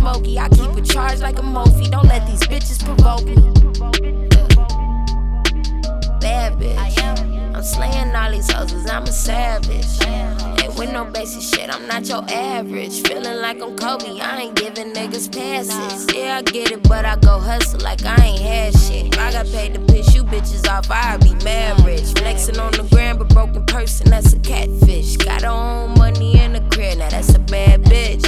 smoky. I keep a charge like a Mophie. Don't let these bitches provoke me. Bad bitch. I'm slaying all these hoes 'cause I'm a savage. Ain't with no basic shit, I'm not your average. Feeling like I'm Kobe, I ain't giving niggas passes. Yeah, I get it, but I go hustle like I ain't had shit. If I got paid to piss you bitches off, I'd be mad rich. Flexing on the gram, but broken person, that's a catfish. Got her own money in the crib, now that's a bad bitch.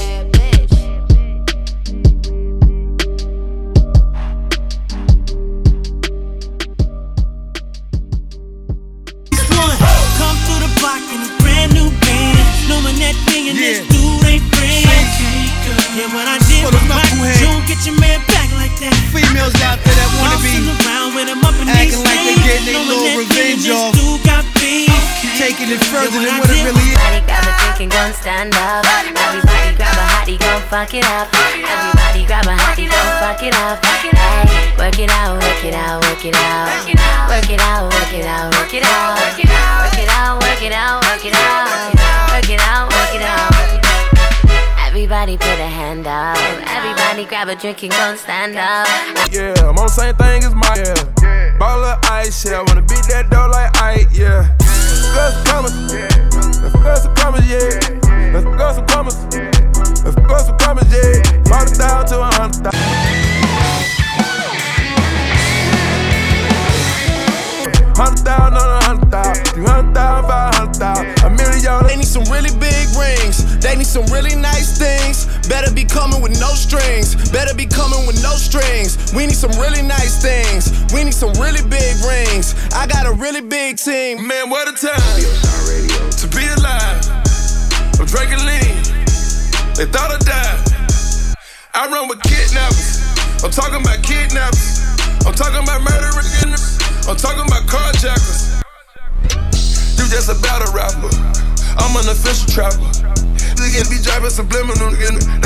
Come through the block in a brand new band. Knowing that me and this dude ain't friends. And what I did was my don't get your man back like that. Females out there that wanna be around with him up in acting like they getting their little revenge off, taking it further than what it really is. Everybody grab a drink and gon' stand up. Everybody grab a hottie, gon' fuck it up. Everybody grab a hottie, gon' fuck it up. Hey, work it out, work it out, work it out. Work it out, work it out, work it out. Work it out, work it out, work it out. Work it out, work it out. Everybody put a hand up. Everybody grab a drink and gon' stand up. Yeah, I'm on the same thing as my ball of ice, yeah. I wanna beat that door like Ike, yeah. Girls are coming, if girls are coming, yeah. If girls are coming, if girls are coming, yeah. 40,000 to 100,000. 100,000 on 100,000, 300,000, 500,000, $1 million. They need some really big rings. They need some really nice things. Better be coming with no strings. Better be coming with no strings. We need some really nice things. We need some really big rings. I got a really big team. Man, what a time to be alive. I'm drinking lean. They thought I died. I run with kidnappers. I'm talking about kidnappers. I'm talking about murderers. I'm talking about carjackers. You just a battle rapper. I'm an official trapper. They can be driving subliminal.